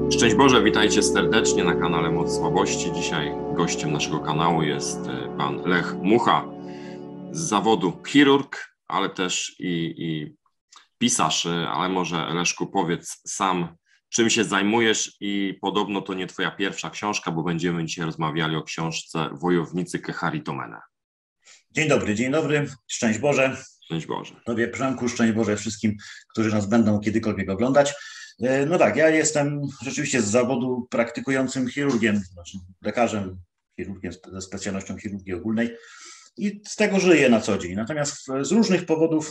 Szczęść Boże, witajcie serdecznie na kanale Moc Słabości. Dzisiaj gościem naszego kanału jest pan Lech Mucha z zawodu chirurg, ale też i pisarz. Ale może Leszku, powiedz sam, czym się zajmujesz i podobno to nie twoja pierwsza książka, bo będziemy dzisiaj rozmawiali o książce Wojownicy Keharitomene. Dzień dobry, szczęść Boże. Szczęść Boże. Tobie, Przemku, szczęść Boże wszystkim, którzy nas będą kiedykolwiek oglądać. No tak, ja jestem rzeczywiście z zawodu praktykującym chirurgiem, znaczy lekarzem, chirurgiem ze specjalnością chirurgii ogólnej i z tego żyję na co dzień. Natomiast z różnych powodów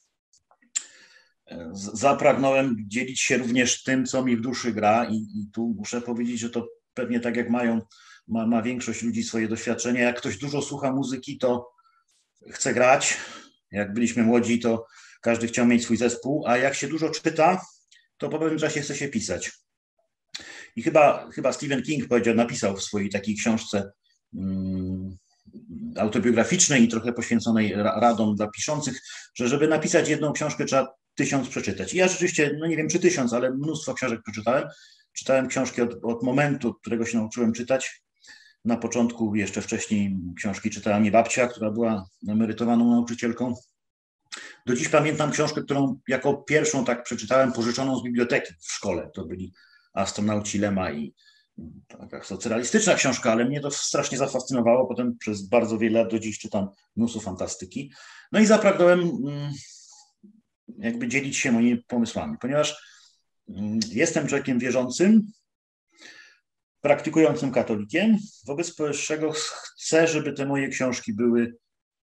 zapragnąłem dzielić się również tym, co mi w duszy gra i tu muszę powiedzieć, że to pewnie tak jak ma większość ludzi swoje doświadczenia. Jak ktoś dużo słucha muzyki, to chce grać. Jak byliśmy młodzi, to każdy chciał mieć swój zespół, a jak się dużo czyta, to po pewnym czasie chce się pisać. I chyba Stephen King napisał w swojej takiej książce autobiograficznej i trochę poświęconej radom dla piszących, że żeby napisać jedną książkę, trzeba 1000 przeczytać. I ja rzeczywiście, no nie wiem czy 1000, ale mnóstwo książek przeczytałem. Czytałem książki od momentu, od którego się nauczyłem czytać. Na początku, jeszcze wcześniej książki czytała mi babcia, która była emerytowaną nauczycielką. Do dziś pamiętam książkę, którą jako pierwszą tak przeczytałem, pożyczoną z biblioteki w szkole. To byli Astronauci Lema i taka socrealistyczna książka, ale mnie to strasznie zafascynowało. Potem przez bardzo wiele lat do dziś czytam mnóstwo fantastyki. No i zapragnąłem jakby dzielić się moimi pomysłami, ponieważ jestem człowiekiem wierzącym, praktykującym katolikiem, wobec powyższego chcę, żeby te moje książki były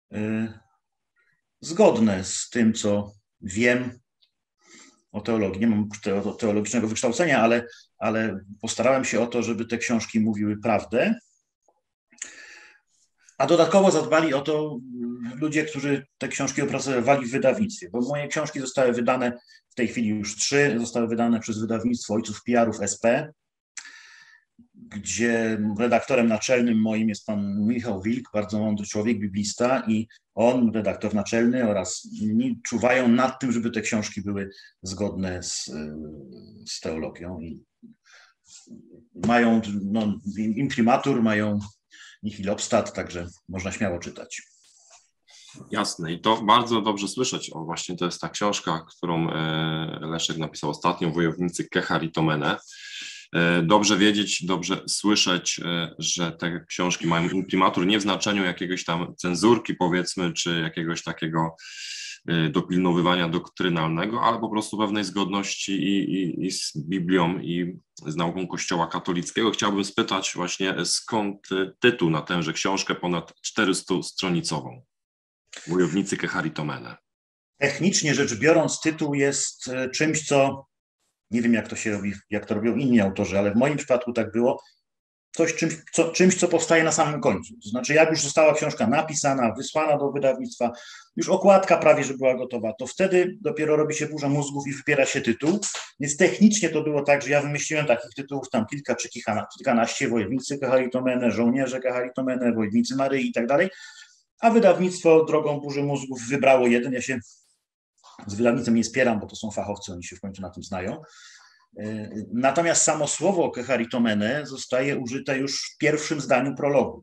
zgodne z tym, co wiem o teologii. Nie mam teologicznego wykształcenia, ale postarałem się o to, żeby te książki mówiły prawdę. A dodatkowo zadbali o to ludzie, którzy te książki opracowywali w wydawnictwie, bo moje książki zostały wydane, w tej chwili już 3, zostały wydane przez wydawnictwo Ojców PR-ów SP, gdzie redaktorem naczelnym moim jest pan Michał Wilk, bardzo mądry człowiek, biblista, i on, redaktor naczelny oraz inni czuwają nad tym, żeby te książki były zgodne z teologią i mają imprimatur, mają nihil obstat, także można śmiało czytać. Jasne, i to bardzo dobrze słyszeć. O, właśnie to jest ta książka, którą Leszek napisał ostatnio, Wojownicy Keharitomene. Dobrze wiedzieć, dobrze słyszeć, że te książki mają imprimatur nie w znaczeniu jakiegoś tam cenzurki, powiedzmy, czy jakiegoś takiego dopilnowywania doktrynalnego, ale po prostu pewnej zgodności i z Biblią, i z nauką Kościoła katolickiego. Chciałbym spytać właśnie, skąd tytuł na tęże książkę ponad 400-stronicową, Wojownicy Keharitomene. Technicznie rzecz biorąc, tytuł jest czymś, co nie wiem, jak to się robi, jak to robią inni autorzy, ale w moim przypadku tak było, czymś, co powstaje na samym końcu. To znaczy, jak już została książka napisana, wysłana do wydawnictwa, już okładka prawie, że była gotowa, to wtedy dopiero robi się burza mózgów i wybiera się tytuł. Więc technicznie to było tak, że ja wymyśliłem takich tytułów tam kilka czy kilkanaście: Wojownicy Keharitomene, Żołnierze Keharitomene, Wojownicy Maryi i tak dalej, a wydawnictwo drogą burzy mózgów wybrało jeden. Ja się z wydawnictwem nie spieram, bo to są fachowcy, oni się w końcu na tym znają. Natomiast samo słowo Keharitomene zostaje użyte już w pierwszym zdaniu prologu.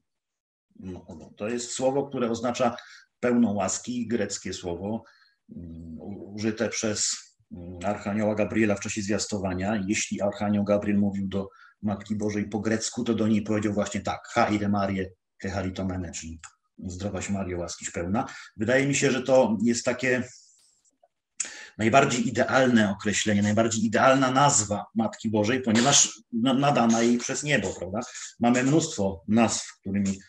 To jest słowo, które oznacza pełną łaski, greckie słowo, użyte przez Archanioła Gabriela w czasie zwiastowania. Jeśli Archanioł Gabriel mówił do Matki Bożej po grecku, to do niej powiedział właśnie tak: Haire Marie Keharitomene, czyli zdrowaś Mario, łaskiś pełna. Wydaje mi się, że to jest takie najbardziej idealne określenie, najbardziej idealna nazwa Matki Bożej, ponieważ nadana jej przez niebo, prawda? Mamy mnóstwo nazw, którymi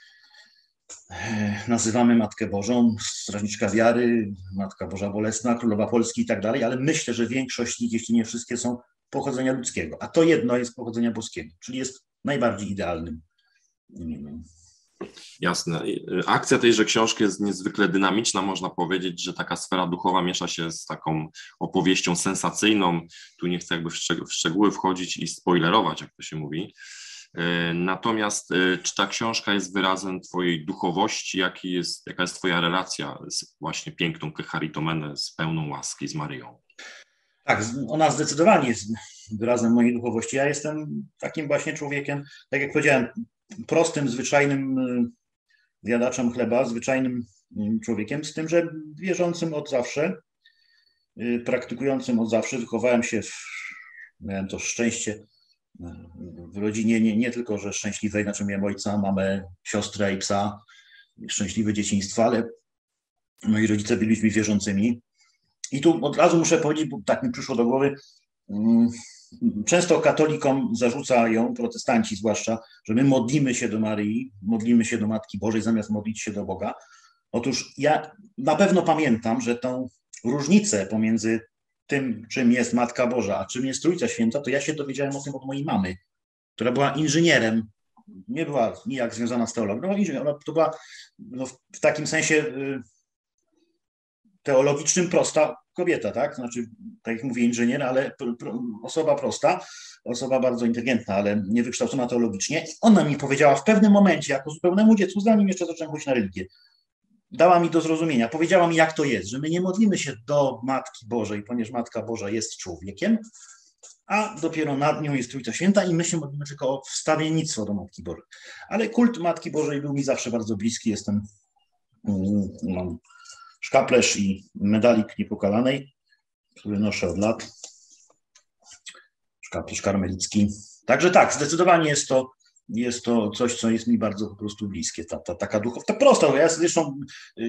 nazywamy Matkę Bożą: Strażniczka Wiary, Matka Boża Bolesna, Królowa Polski i tak dalej, ale myślę, że większość z nich, jeśli nie wszystkie, są pochodzenia ludzkiego, a to jedno jest pochodzenia boskiego, czyli jest najbardziej idealnym imieniem. Jasne. Akcja tejże książki jest niezwykle dynamiczna, można powiedzieć, że taka sfera duchowa miesza się z taką opowieścią sensacyjną. Tu nie chcę jakby w szczegóły wchodzić i spoilerować, jak to się mówi. Natomiast czy ta książka jest wyrazem twojej duchowości? Jaka jest twoja relacja z właśnie piękną Keharitomene, z pełną łaski, z Maryją? Tak, ona zdecydowanie jest wyrazem mojej duchowości. Ja jestem takim właśnie człowiekiem, tak jak powiedziałem, prostym, zwyczajnym zjadaczem chleba, zwyczajnym człowiekiem, z tym, że wierzącym od zawsze, praktykującym od zawsze. Wychowałem się, miałem to szczęście w rodzinie nie tylko, że szczęśliwej, znaczy miałem ojca, mamę, siostrę i psa, szczęśliwe dzieciństwo, ale moi rodzice byli ludźmi wierzącymi. I tu od razu muszę powiedzieć, bo tak mi przyszło do głowy, często katolikom zarzucają, protestanci zwłaszcza, że my modlimy się do Maryi, modlimy się do Matki Bożej zamiast modlić się do Boga. Otóż ja na pewno pamiętam, że tą różnicę pomiędzy tym, czym jest Matka Boża, a czym jest Trójca Święta, to ja się dowiedziałem o tym od mojej mamy, która była inżynierem, nie była nijak związana z teologią, ona to była w takim sensie teologicznym prosta kobieta, tak? Znaczy, tak jak mówię, inżynier, ale osoba prosta, osoba bardzo inteligentna, ale niewykształcona teologicznie. Ona mi powiedziała w pewnym momencie, jako zupełnemu dziecku, zanim jeszcze zacząłem chodzić na religię, dała mi do zrozumienia, powiedziała mi, jak to jest, że my nie modlimy się do Matki Bożej, ponieważ Matka Boża jest człowiekiem, a dopiero nad nią jest Trójca Święta i my się modlimy tylko o wstawiennictwo do Matki Bożej. Ale kult Matki Bożej był mi zawsze bardzo bliski, mam szkaplerz i medalik Niepokalanej, który noszę od lat, szkaplerz karmelicki. Także tak, zdecydowanie jest to coś, co jest mi bardzo po prostu bliskie, taka duchowa, ta prosta, bo ja zresztą,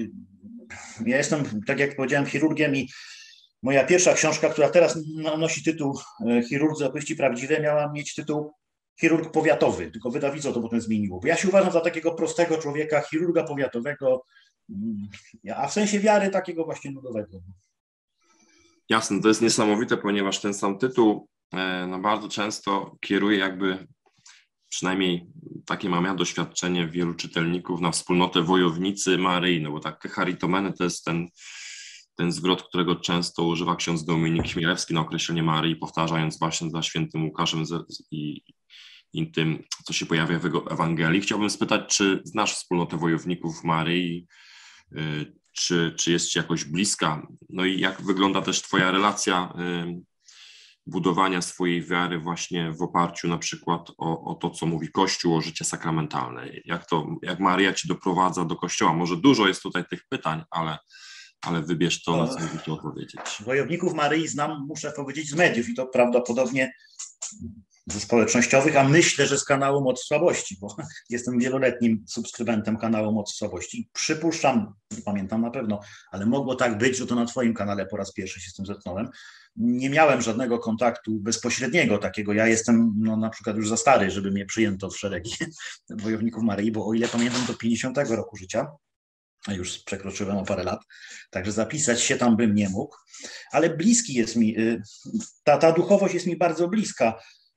ja jestem, tak jak powiedziałem, chirurgiem i moja pierwsza książka, która teraz nosi tytuł Chirurdzy opowieści prawdziwe, miała mieć tytuł Chirurg powiatowy, tylko wydawnictwo to potem zmieniło, bo ja się uważam za takiego prostego człowieka, chirurga powiatowego, a w sensie wiary takiego właśnie nudowego. Jasne, to jest niesamowite, ponieważ ten sam tytuł bardzo często kieruje jakby, przynajmniej takie mam ja doświadczenie wielu czytelników, na wspólnotę wojownicy Maryi, no bo tak Charitomeny to jest ten zwrot, którego często używa ksiądz Dominik Chmielewski na określenie Maryi, powtarzając właśnie za świętym Łukaszem i tym, co się pojawia w jego Ewangelii. Chciałbym spytać, czy znasz wspólnotę wojowników Maryi, czy jest ci jakoś bliska? No i jak wygląda też twoja relacja budowania swojej wiary właśnie w oparciu na przykład o to, co mówi Kościół, o życie sakramentalne? Jak Maryja ci doprowadza do Kościoła? Może dużo jest tutaj tych pytań, ale wybierz to, na co mógł to odpowiedzieć. Wojowników Maryi znam, muszę powiedzieć, z mediów i to prawdopodobnie ze społecznościowych, a myślę, że z kanału Moc Słabości, bo jestem wieloletnim subskrybentem kanału Moc Słabości. Przypuszczam, nie pamiętam na pewno, ale mogło tak być, że to na twoim kanale po raz pierwszy się z tym zetknąłem. Nie miałem żadnego kontaktu bezpośredniego takiego. Ja jestem na przykład już za stary, żeby mnie przyjęto w szeregi Wojowników Maryi, bo o ile pamiętam, do 50 roku życia, a już przekroczyłem o parę lat, także zapisać się tam bym nie mógł, ale bliski jest mi, ta duchowość jest mi bardzo bliska,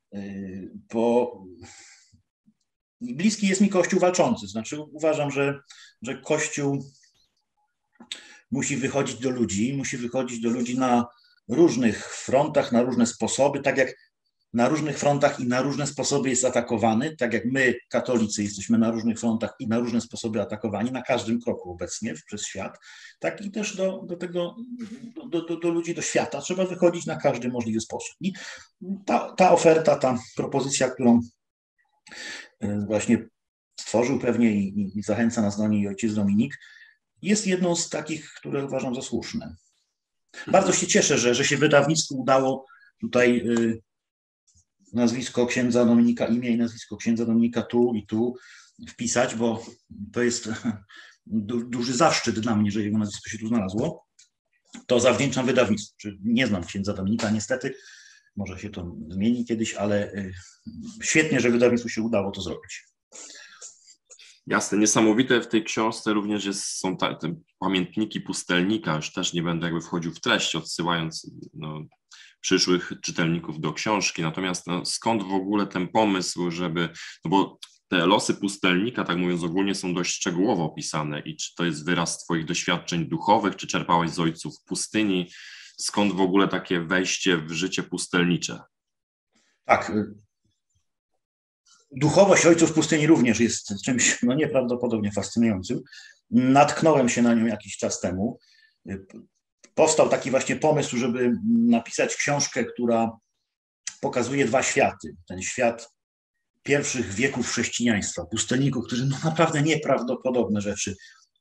bo bliski jest mi Kościół walczący. Znaczy uważam, że Kościół musi wychodzić do ludzi na różnych frontach, na różne sposoby, tak jak na różnych frontach i na różne sposoby jest atakowany, tak jak my, katolicy, jesteśmy na różnych frontach i na różne sposoby atakowani, na każdym kroku obecnie przez świat, tak i też do ludzi, do świata. Trzeba wychodzić na każdy możliwy sposób. I ta oferta, ta propozycja, którą właśnie stworzył pewnie i zachęca nas do niej ojciec Dominik, jest jedną z takich, które uważam za słuszne. Bardzo się cieszę, że się wydawnictwu udało tutaj nazwisko księdza Dominika, imię i nazwisko księdza Dominika tu i tu wpisać, bo to jest duży zaszczyt dla mnie, że jego nazwisko się tu znalazło. To zawdzięczam wydawnictwu. Nie znam księdza Dominika niestety, może się to zmieni kiedyś, ale świetnie, że wydawnictwu się udało to zrobić. Jasne, niesamowite w tej książce również są te pamiętniki pustelnika, już też nie będę jakby wchodził w treść, odsyłając przyszłych czytelników do książki, natomiast skąd w ogóle ten pomysł, żeby, bo te losy pustelnika, tak mówiąc ogólnie, są dość szczegółowo opisane i czy to jest wyraz twoich doświadczeń duchowych, czy czerpałeś z ojców pustyni, skąd w ogóle takie wejście w życie pustelnicze? Tak, duchowość ojców pustyni również jest czymś nieprawdopodobnie fascynującym. Natknąłem się na nią jakiś czas temu. powstał taki właśnie pomysł, żeby napisać książkę, która pokazuje dwa światy. Ten świat pierwszych wieków chrześcijaństwa, pustelników, którzy naprawdę nieprawdopodobne rzeczy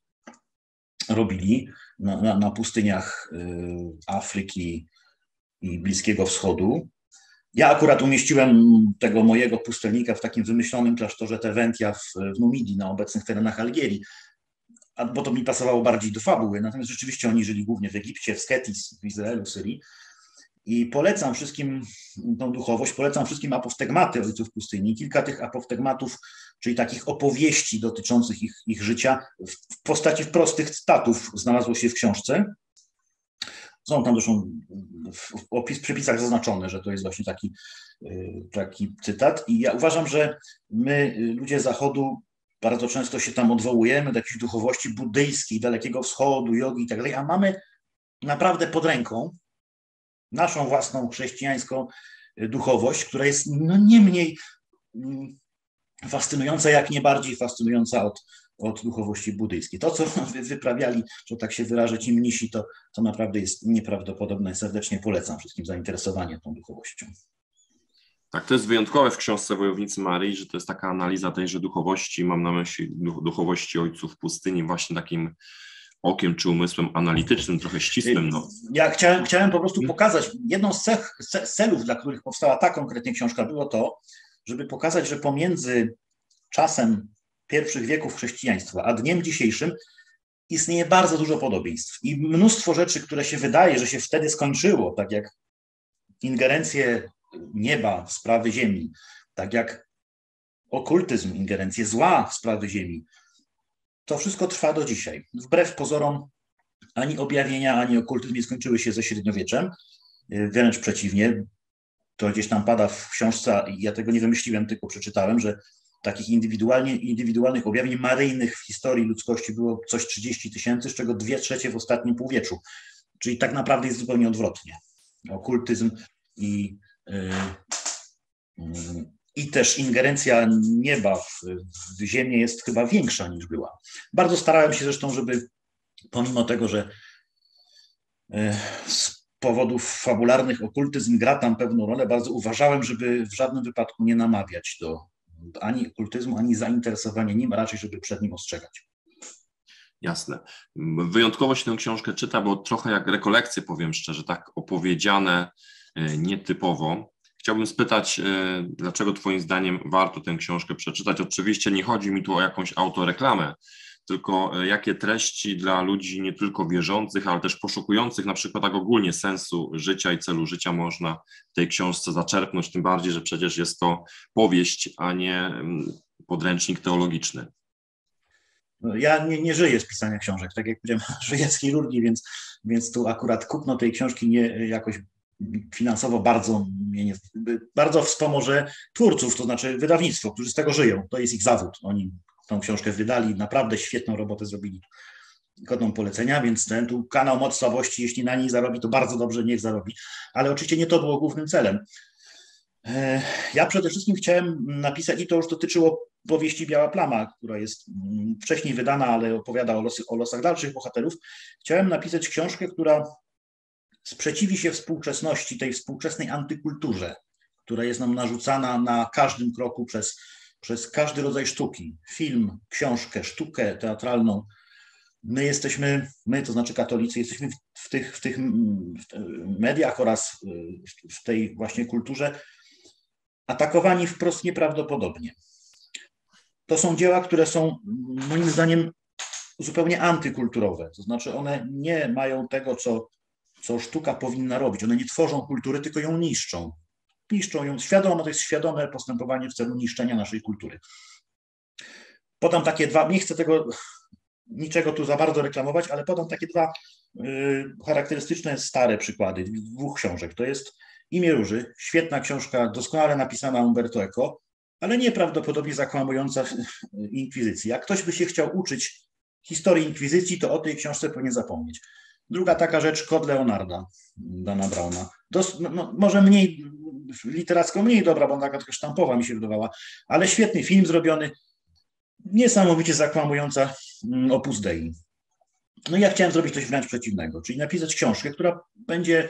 robili na pustyniach Afryki i Bliskiego Wschodu. Ja akurat umieściłem tego mojego pustelnika w takim wymyślonym klasztorze Teventia w Numidii, na obecnych terenach Algierii, bo to mi pasowało bardziej do fabuły. Natomiast rzeczywiście oni żyli głównie w Egipcie, w Sketis, w Izraelu, Syrii. I polecam wszystkim tą duchowość, polecam wszystkim apoftegmaty ojców pustyni. Kilka tych apoftegmatów, czyli takich opowieści dotyczących ich życia w postaci prostych cytatów znalazło się w książce. Są tam zresztą w przepisach zaznaczone, że to jest właśnie taki cytat. I ja uważam, że my, ludzie Zachodu, bardzo często się tam odwołujemy do jakiejś duchowości buddyjskiej, Dalekiego Wschodu, jogi i tak dalej, a mamy naprawdę pod ręką naszą własną chrześcijańską duchowość, która jest nie mniej fascynująca, jak nie bardziej fascynująca od duchowości buddyjskiej. To, co wyprawiali, że tak się wyrażę, ci mnisi, to naprawdę jest nieprawdopodobne. Serdecznie polecam wszystkim zainteresowanie tą duchowością. Tak, to jest wyjątkowe w książce Wojownicy Maryi, że to jest taka analiza tejże duchowości, mam na myśli duchowości ojców pustyni, właśnie takim okiem czy umysłem analitycznym, trochę ścisłym. No. Ja chciałem po prostu pokazać, jedną z celów, dla których powstała ta konkretnie książka, było to, żeby pokazać, że pomiędzy czasem pierwszych wieków chrześcijaństwa a dniem dzisiejszym istnieje bardzo dużo podobieństw i mnóstwo rzeczy, które się wydaje, że się wtedy skończyło, tak jak ingerencje nieba w sprawy ziemi, tak jak okultyzm, ingerencje zła w sprawy ziemi. To wszystko trwa do dzisiaj. Wbrew pozorom ani objawienia, ani okultyzm nie skończyły się ze średniowieczem. Wręcz przeciwnie. To gdzieś tam pada w książce, ja tego nie wymyśliłem, tylko przeczytałem, że takich indywidualnych objawień maryjnych w historii ludzkości było coś 30 000, z czego 2/3 w ostatnim półwieczu. Czyli tak naprawdę jest zupełnie odwrotnie. Okultyzm i też ingerencja nieba w ziemię jest chyba większa niż była. Bardzo starałem się zresztą, żeby pomimo tego, że z powodów fabularnych okultyzm gra tam pewną rolę, bardzo uważałem, żeby w żadnym wypadku nie namawiać do ani okultyzmu, ani zainteresowania nim, a raczej żeby przed nim ostrzegać. Jasne. Wyjątkowo się tę książkę czyta, bo trochę jak rekolekcje, powiem szczerze, tak opowiedziane nietypowo. Chciałbym spytać, dlaczego Twoim zdaniem warto tę książkę przeczytać? Oczywiście nie chodzi mi tu o jakąś autoreklamę, tylko jakie treści dla ludzi nie tylko wierzących, ale też poszukujących na przykład tak ogólnie sensu życia i celu życia można w tej książce zaczerpnąć, tym bardziej, że przecież jest to powieść, a nie podręcznik teologiczny. Ja nie żyję z pisania książek, tak jak powiedziałem, żyję z chirurgii, więc tu akurat kupno tej książki nie jakoś finansowo bardzo wspomoże twórców, to znaczy wydawnictwo, którzy z tego żyją. To jest ich zawód. Oni tą książkę wydali, naprawdę świetną robotę zrobili, godną polecenia, więc ten tu kanał Moc Słabości, jeśli na niej zarobi, to bardzo dobrze, niech zarobi. Ale oczywiście nie to było głównym celem. Ja przede wszystkim chciałem napisać, i to już dotyczyło powieści Biała Plama, która jest wcześniej wydana, ale opowiada o losach dalszych bohaterów. Chciałem napisać książkę, która sprzeciwi się współczesności, tej współczesnej antykulturze, która jest nam narzucana na każdym kroku przez każdy rodzaj sztuki. Film, książkę, sztukę teatralną. My, to znaczy katolicy, jesteśmy w tych mediach oraz w tej właśnie kulturze atakowani wprost nieprawdopodobnie. To są dzieła, które są moim zdaniem zupełnie antykulturowe. To znaczy one nie mają tego, co sztuka powinna robić. One nie tworzą kultury, tylko ją niszczą. Niszczą ją świadomie, to jest świadome postępowanie w celu niszczenia naszej kultury. Podam takie dwa, nie chcę niczego tu za bardzo reklamować, ale podam takie dwa charakterystyczne, stare przykłady dwóch książek. To jest Imię Róży, świetna książka, doskonale napisana Umberto Eco, ale nieprawdopodobnie zakłamująca inkwizycji. Jak ktoś by się chciał uczyć historii inkwizycji, to o tej książce powinien zapomnieć. Druga taka rzecz, Kod Leonarda, Dana Browna. Może mniej, literacko mniej dobra, bo ona taka sztampowa mi się wydawała, ale świetny film zrobiony, niesamowicie zakłamująca Opus Dei. No i ja chciałem zrobić coś wręcz przeciwnego, czyli napisać książkę, która będzie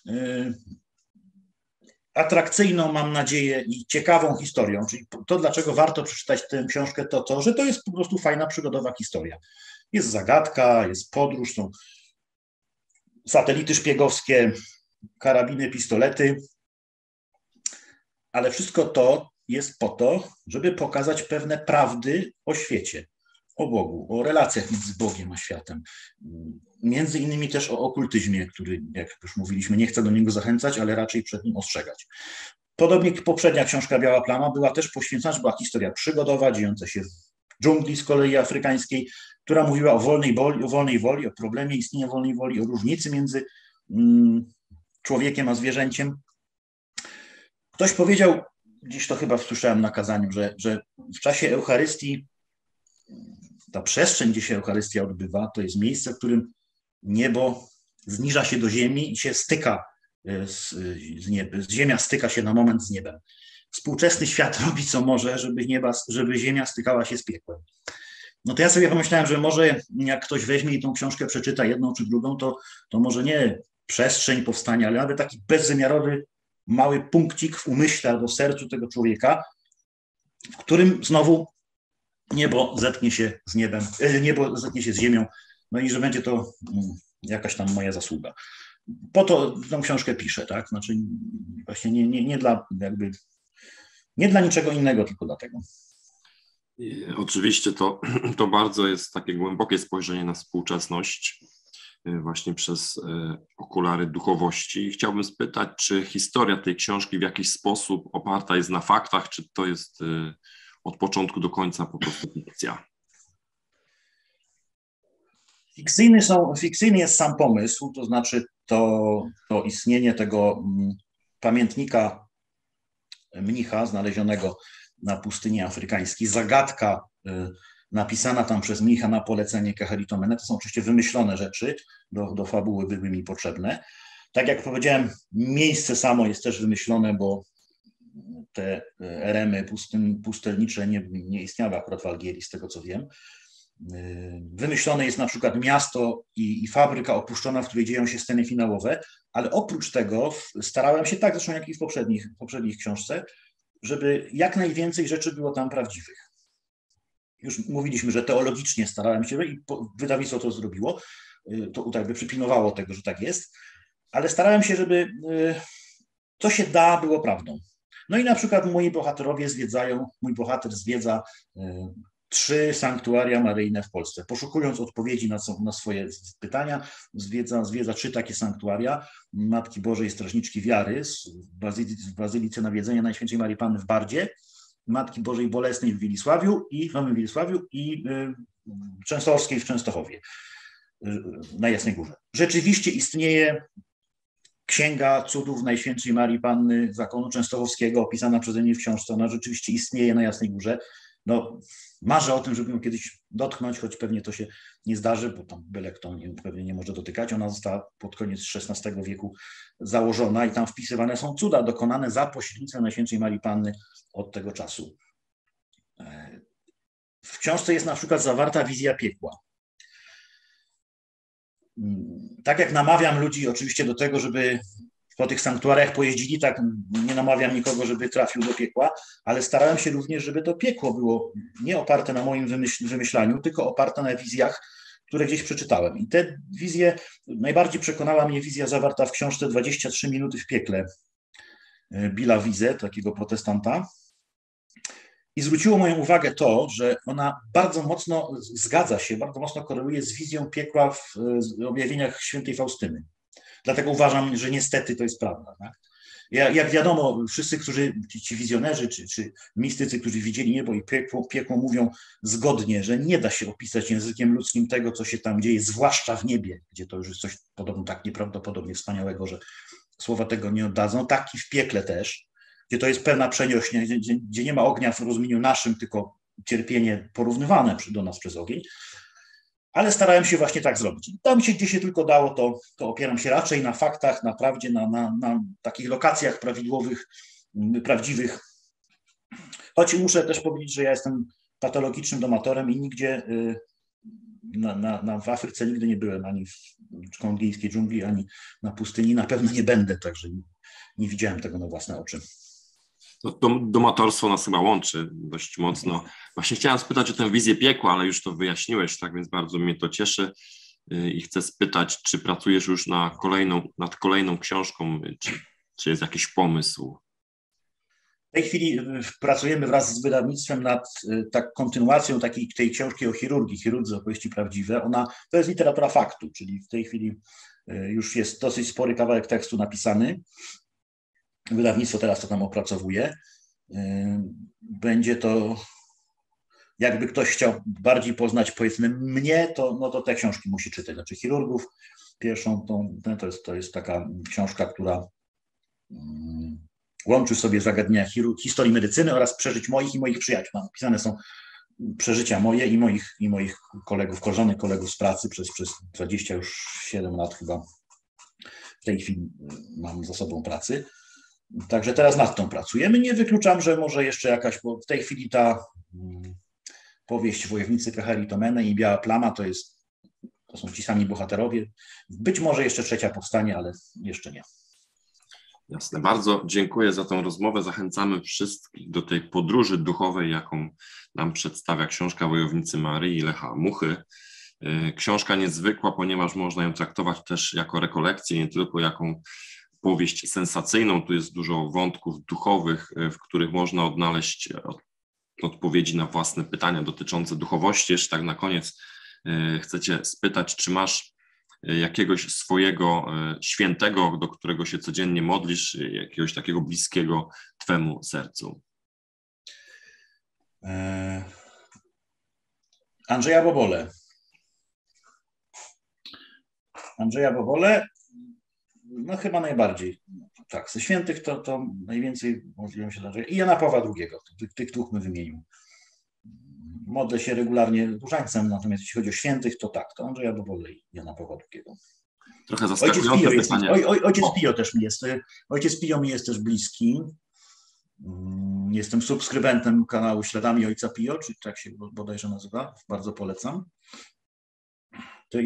atrakcyjną, mam nadzieję, i ciekawą historią. Czyli to, dlaczego warto przeczytać tę książkę, to, że to jest po prostu fajna, przygodowa historia. Jest zagadka, jest podróż, są satelity szpiegowskie, karabiny, pistolety, ale wszystko to jest po to, żeby pokazać pewne prawdy o świecie, o Bogu, o relacjach między Bogiem a światem. Między innymi też o okultyzmie, który, jak już mówiliśmy, nie chcę do niego zachęcać, ale raczej przed nim ostrzegać. Podobnie jak poprzednia książka Biała Plama była też poświęcona, była historia przygodowa, dziejąca się w dżungli z kolei afrykańskiej, która mówiła o wolnej woli, o problemie istnienia wolnej woli, o różnicy między człowiekiem a zwierzęciem. Ktoś powiedział, gdzieś to chyba słyszałem na kazaniu, że w czasie Eucharystii ta przestrzeń, gdzie się Eucharystia odbywa, to jest miejsce, w którym niebo zniża się do ziemi i się styka z niebem. Ziemia styka się na moment z niebem. Współczesny świat robi co może, żeby ziemia stykała się z piekłem. No to ja sobie pomyślałem, że może jak ktoś weźmie i tą książkę przeczyta, jedną czy drugą, to może nie przestrzeń powstania, ale nawet taki bezwymiarowy mały punkcik w umyśle albo w sercu tego człowieka, w którym znowu niebo zetknie się z niebem, niebo zetknie się z ziemią, no i że będzie to jakaś tam moja zasługa. Po to tą książkę piszę, tak? Znaczy właśnie nie dla niczego innego, tylko dlatego. Oczywiście to bardzo jest takie głębokie spojrzenie na współczesność właśnie przez okulary duchowości. Chciałbym spytać, czy historia tej książki w jakiś sposób oparta jest na faktach, czy to jest od początku do końca po prostu fikcja? Fikcyjny jest sam pomysł, to znaczy to istnienie tego pamiętnika mnicha znalezionego na pustyni afrykańskiej, zagadka napisana tam przez mnicha na polecenie Keharitomene, to są oczywiście wymyślone rzeczy, do fabuły były mi potrzebne. Tak jak powiedziałem, miejsce samo jest też wymyślone, bo te eremy pustelnicze nie istniały akurat w Algierii, z tego co wiem. Wymyślone jest na przykład miasto i fabryka opuszczona, w której dzieją się sceny finałowe, ale oprócz tego starałem się, tak zresztą jak i w poprzednich książce, żeby jak najwięcej rzeczy było tam prawdziwych. Już mówiliśmy, że teologicznie starałem się i wydawnictwo to zrobiło, to jakby przypilnowało tego, że tak jest, ale starałem się, żeby co się da było prawdą. No i na przykład mój bohater zwiedza 3 sanktuaria maryjne w Polsce. Poszukując odpowiedzi na swoje pytania, zwiedza 3 takie sanktuaria. Matki Bożej Strażniczki Wiary w Bazylice Nawiedzenia Najświętszej Marii Panny w Bardzie, Matki Bożej Bolesnej w Nowym Wilisławiu i Częstochowskiej w Częstochowie na Jasnej Górze. Rzeczywiście istnieje Księga Cudów Najświętszej Marii Panny Zakonu Częstochowskiego, opisana przeze mnie w książce. Ona rzeczywiście istnieje na Jasnej Górze. No, marzę o tym, żeby ją kiedyś dotknąć, choć pewnie to się nie zdarzy, bo tam byle kto pewnie nie może dotykać. Ona została pod koniec XVI wieku założona i tam wpisywane są cuda dokonane za pośrednictwem Najświętszej Marii Panny od tego czasu. W książce jest na przykład zawarta wizja piekła. Tak jak namawiam ludzi oczywiście do tego, żeby po tych sanktuariach pojeździli, tak nie namawiam nikogo, żeby trafił do piekła, ale starałem się również, żeby to piekło było nie oparte na moim wymyślaniu, tylko oparte na wizjach, które gdzieś przeczytałem. I te wizje, najbardziej przekonała mnie wizja zawarta w książce 23 minuty w piekle Billa Wiese, takiego protestanta. I zwróciło moją uwagę to, że ona bardzo mocno zgadza się, bardzo mocno koreluje z wizją piekła w objawieniach świętej Faustyny. Dlatego uważam, że niestety to jest prawda. Tak? Jak wiadomo, wszyscy, ci wizjonerzy czy mistycy, którzy widzieli niebo i piekło, mówią zgodnie, że nie da się opisać językiem ludzkim tego, co się tam dzieje, zwłaszcza w niebie, gdzie to już jest coś podobno tak nieprawdopodobnie wspaniałego, że słowa tego nie oddadzą, tak i w piekle też, gdzie to jest pełna przeniośnia, gdzie nie ma ognia w rozumieniu naszym, tylko cierpienie porównywane do nas przez ogień. Ale starałem się właśnie tak zrobić. Tam się, gdzie się tylko dało, to opieram się raczej na faktach, na prawdzie, na takich lokacjach prawdziwych. Choć muszę też powiedzieć, że ja jestem patologicznym domatorem i nigdzie w Afryce nigdy nie byłem, ani w kongijskiej dżungli, ani na pustyni. Na pewno nie będę, także nie widziałem tego na własne oczy. To domatorstwo nas chyba łączy dość mocno. Właśnie chciałem spytać o tę wizję piekła, ale już to wyjaśniłeś, tak więc bardzo mnie to cieszy i chcę spytać, czy pracujesz już nad kolejną książką, czy jest jakiś pomysł? W tej chwili pracujemy wraz z wydawnictwem nad kontynuacją tej książki o chirurgii, chirurdzy opowieści prawdziwe. To jest literatura faktu, czyli w tej chwili już jest dosyć spory kawałek tekstu napisany. Wydawnictwo teraz to tam opracowuje. Będzie to, jakby ktoś chciał bardziej poznać, powiedzmy, mnie, to te książki musi czytać. Znaczy chirurgów, pierwszą to jest taka książka, która łączy sobie zagadnienia historii medycyny oraz przeżyć moich i moich przyjaciół. Tam napisane są przeżycia moje i moich kolegów, koleżanek, kolegów z pracy przez 27 lat chyba. W tej chwili mam za sobą pracy. Także teraz nad tą pracujemy. Nie wykluczam, że może jeszcze jakaś, bo w tej chwili ta powieść Wojownicy Keharitomenej i Biała Plama to są ci sami bohaterowie. Być może jeszcze trzecia powstanie, ale jeszcze nie. Jasne. Bardzo dziękuję za tę rozmowę. Zachęcamy wszystkich do tej podróży duchowej, jaką nam przedstawia książka Wojownicy Maryi Lecha Muchy. Książka niezwykła, ponieważ można ją traktować też jako rekolekcję, nie tylko jako powieść sensacyjną. Tu jest dużo wątków duchowych, w których można odnaleźć odpowiedzi na własne pytania dotyczące duchowości. Jeszcze tak na koniec chcę cię spytać, czy masz jakiegoś swojego świętego, do którego się codziennie modlisz, jakiegoś takiego bliskiego twemu sercu? Andrzeja Bobole. Andrzeja Bobole, no chyba najbardziej. Tak, ze świętych to najwięcej modliłem się do Andrzeja. I Jana Pawła II, tych dwóch bym wymienił. Modlę się regularnie różańcem, natomiast jeśli chodzi o świętych, to tak, to Andrzeja Bobole i Jana Pawła II. Trochę zaskakujące pytanie. Ojciec Pio też mi jest. Ojciec Pio mi jest też bliski. Jestem subskrybentem kanału Śladami Ojca Pio, czy tak się bodajże nazywa. Bardzo polecam. To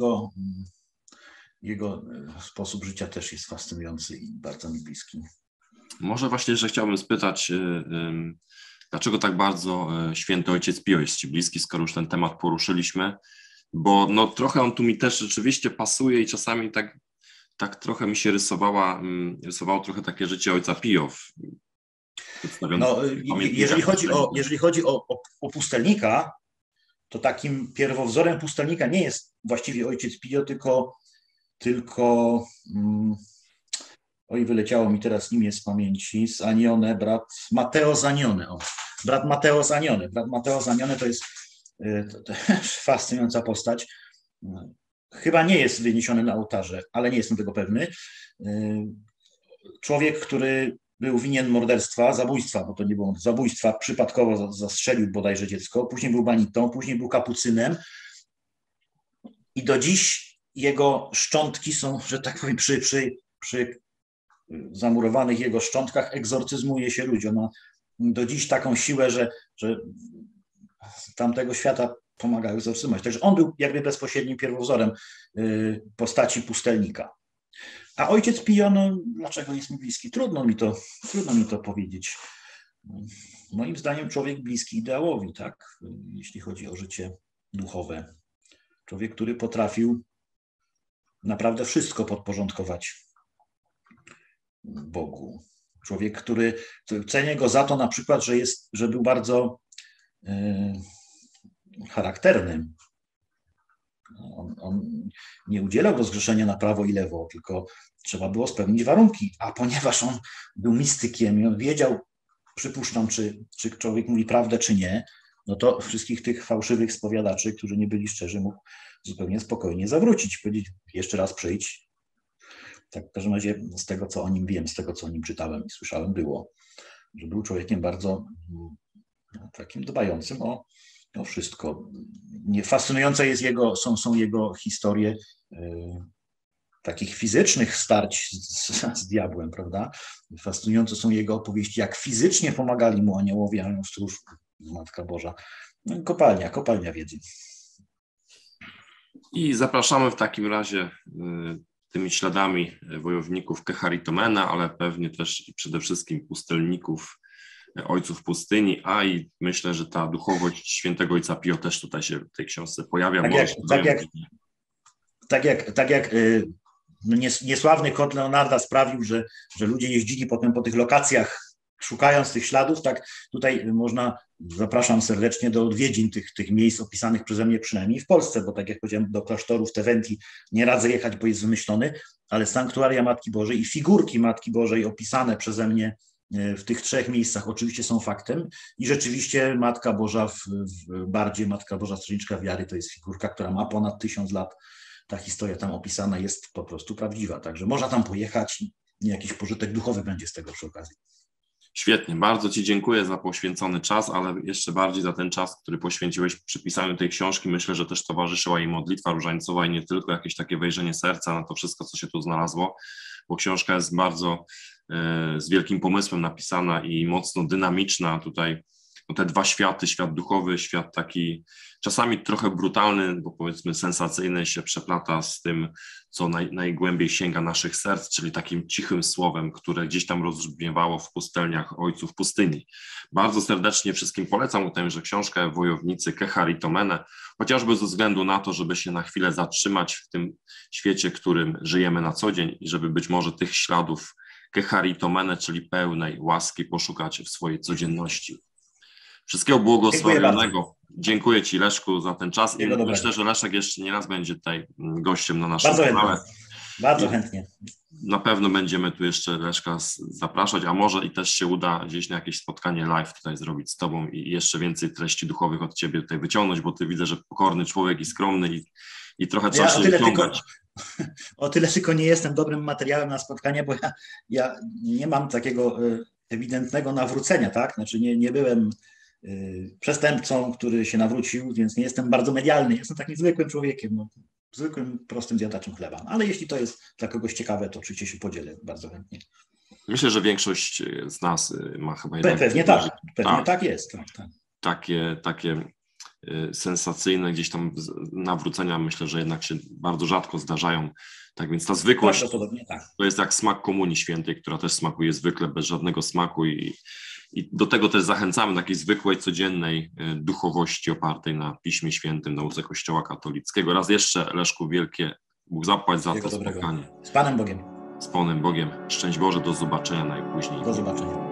jego sposób życia też jest fascynujący i bardzo mi bliski. Może właśnie, że chciałbym spytać, dlaczego tak bardzo święty Ojciec Pio jest ci bliski, skoro już ten temat poruszyliśmy, bo no trochę on tu mi też rzeczywiście pasuje i czasami tak trochę mi się rysowało trochę takie życie Ojca Pio. No, jeżeli chodzi o pustelnika, to takim pierwowzorem pustelnika nie jest właściwie Ojciec Pio, tylko oj, wyleciało mi teraz imię z pamięci, z Anione, brat Matteo Zanione. Brat Matteo Zanione. Brat Matteo Zanione to jest fascynująca postać. Chyba nie jest wyniesiony na ołtarze, ale nie jestem tego pewny. Człowiek, który był winien morderstwa, zabójstwa, bo to nie było zabójstwa, przypadkowo zastrzelił bodajże dziecko, później był banitą, później był kapucynem i do dziś jego szczątki są, że tak powiem, przy zamurowanych jego szczątkach egzorcyzmuje się ludzi. Ona do dziś taką siłę, że z tamtego świata pomagają egzorcyzować. Także on był jakby bezpośrednim pierwowzorem postaci pustelnika. A Ojciec Pio, no dlaczego jest mi bliski? Trudno mi to powiedzieć. Moim zdaniem człowiek bliski ideałowi, tak? Jeśli chodzi o życie duchowe. Człowiek, który potrafił naprawdę wszystko podporządkować Bogu. Człowiek, który cenię go za to na przykład, że był bardzo charakternym. On nie udzielał rozgrzeszenia na prawo i lewo, tylko trzeba było spełnić warunki. A ponieważ on był mistykiem i on wiedział, przypuszczam, czy człowiek mówi prawdę, czy nie, no to wszystkich tych fałszywych spowiadaczy, którzy nie byli szczerzy, mógł zupełnie spokojnie zawrócić, powiedzieć, jeszcze raz przyjdź. Tak w każdym razie z tego, co o nim wiem, z tego, co o nim czytałem i słyszałem, było, że był człowiekiem bardzo takim dbającym o wszystko. Fascynujące są jego historie takich fizycznych starć z diabłem, prawda? Fascynujące są jego opowieści, jak fizycznie pomagali mu aniołowie, anioł stróż, Matka Boża. No, kopalnia wiedzy. I zapraszamy w takim razie tymi śladami wojowników Keharitomena, ale pewnie też i przede wszystkim pustelników, ojców pustyni, a i myślę, że ta duchowość świętego ojca Pio też tutaj się w tej książce pojawia. Tak jak no niesławny kot Leonarda sprawił, że ludzie jeździli potem po tych lokacjach, szukając tych śladów, tak tutaj zapraszam serdecznie do odwiedzin tych miejsc opisanych przeze mnie, przynajmniej w Polsce, bo tak jak powiedziałem, do klasztorów Tewenti nie radzę jechać, bo jest wymyślony, ale sanktuaria Matki Bożej i figurki Matki Bożej opisane przeze mnie w tych 3 miejscach oczywiście są faktem i rzeczywiście Matka Boża, bardziej Matka Boża Strażniczka Wiary to jest figurka, która ma ponad 1000 lat. Ta historia tam opisana jest po prostu prawdziwa, także można tam pojechać i jakiś pożytek duchowy będzie z tego przy okazji. Świetnie, bardzo Ci dziękuję za poświęcony czas, ale jeszcze bardziej za ten czas, który poświęciłeś przy pisaniu tej książki. Myślę, że też towarzyszyła jej modlitwa różańcowa i nie tylko jakieś takie wejrzenie serca na to wszystko, co się tu znalazło, bo książka jest bardzo z wielkim pomysłem napisana i mocno dynamiczna. Tutaj te 2 światy, świat duchowy, świat taki czasami trochę brutalny, bo powiedzmy sensacyjny, się przeplata z tym, co najgłębiej sięga naszych serc, czyli takim cichym słowem, które gdzieś tam rozbrzmiewało w pustelniach ojców pustyni. Bardzo serdecznie wszystkim polecam tęże książkę Wojownicy Keharitomene, chociażby ze względu na to, żeby się na chwilę zatrzymać w tym świecie, którym żyjemy na co dzień i żeby być może tych śladów Keharitomene, czyli pełnej łaski, poszukać w swojej codzienności. Wszystkiego błogosławionego. Dziękuję Ci, Leszku, za ten czas i myślę, że Leszek jeszcze nie raz będzie tutaj gościem na naszym kanale. Bardzo chętnie. Na pewno będziemy tu jeszcze Leszka zapraszać, a może i też się uda gdzieś na jakieś spotkanie live tutaj zrobić z Tobą i jeszcze więcej treści duchowych od Ciebie tutaj wyciągnąć, bo Ty widzę, że pokorny człowiek i skromny i trochę trzeba się wyciągać. O tyle tylko nie jestem dobrym materiałem na spotkanie, bo ja nie mam takiego ewidentnego nawrócenia, tak? Znaczy nie byłem przestępcą, który się nawrócił, więc nie jestem bardzo medialny. Jestem takim zwykłym człowiekiem, zwykłym, prostym zjadaczem chleba. Ale jeśli to jest dla kogoś ciekawe, to oczywiście się podzielę bardzo chętnie. Myślę, że większość z nas ma chyba jednak... Pewnie tak jest. Tak. Takie sensacyjne gdzieś tam nawrócenia, myślę, że jednak się bardzo rzadko zdarzają. Tak więc ta zwykłość to jest jak smak Komunii Świętej, która też smakuje zwykle, bez żadnego smaku i do tego też zachęcamy, takiej zwykłej, codziennej duchowości opartej na Piśmie Świętym, nauce Kościoła katolickiego. Raz jeszcze, Leszku, wielkie Bóg zapłać za to spotkanie. Z Panem Bogiem. Z Panem Bogiem. Szczęść Boże, do zobaczenia najpóźniej. Do zobaczenia.